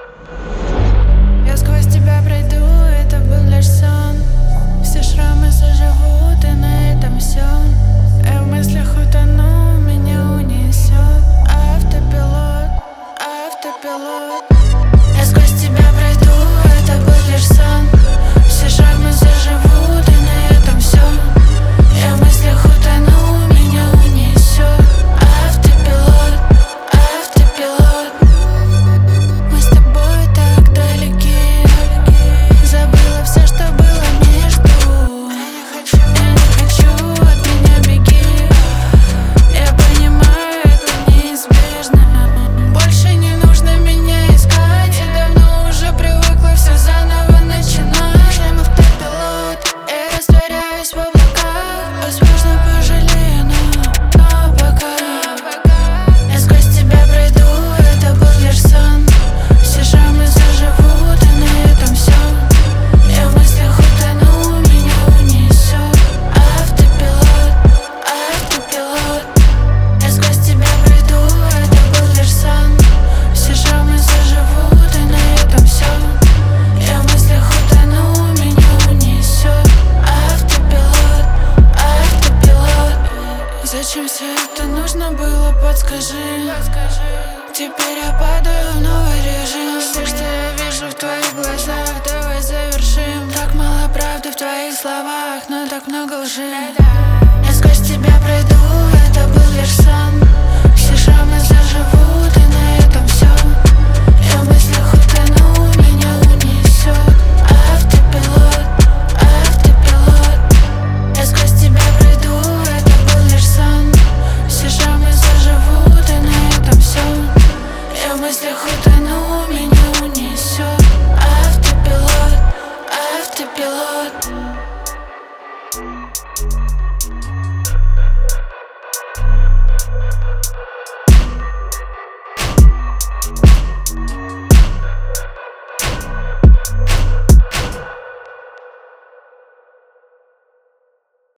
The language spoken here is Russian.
Я сквозь тебя пройду, это был лишь сон. Все шрамы заживут, и на этом все. Я в мыслях утону, меня унесет автопилот, автопилот. Я сквозь тебя пройду, это был лишь сон. Все шрамы заживут, и на этом все. Я в мыслях утону, меня унесет автопилот, автопилот. Мы с тобой так далеки. Забыла все, что было между. Я не хочу, от меня беги. Я понимаю, это неизбежно. Больше не нужно меня искать. Я давно уже привыкла все заново начинать. Шлем автопилот, я растворяюсь в облаках. Возможно, пожалею, но пока. Я сквозь тебя пройду, это был лишь сон. Все шрамы заживут, и на этом все. Я в мыслях утону, меня унесет автопилот, автопилот. Я сквозь тебя пройду, это был лишь сон. Все шрамы заживут, и на этом все. Я в мыслях утону, меня унесет автопилот, автопилот. Зачем все это нужно было, подскажи. Теперь я падаю в новый режим. Все, что я вижу в твоих глазах, давай завершим. Так мало правды в твоих словах, но так много лжи. Я сквозь тебя пройду, это был лишь сон. Все шрамы заживут, и на этом все. Я в мыслях утону, меня унесет автопилот, автопилот. Я сквозь тебя пройду, это был лишь сон. Все шрамы заживут, и на этом все. Я в мыслях утону, меня унесет автопилот, автопилот.